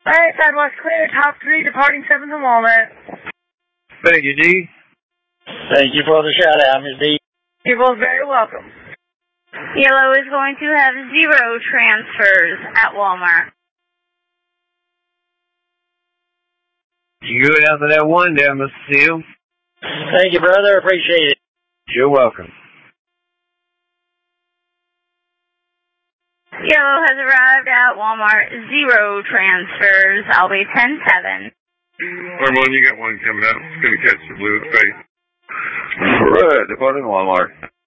Alright, Sidewalk clear. Top 3 departing 7th and Walnut. Thank you, D. Thank you for the shout out, Ms. D. You're both very welcome. Yellow is going to have 0 transfers at Walmart. You go down for that one down, Mr. Seal. Thank you, brother. Appreciate it. You're welcome. Yellow has arrived at Walmart. 0 transfers. I'll be 10-7. Armand, you got one coming up. It's going to catch the blue at face. Alright, departing Walmart.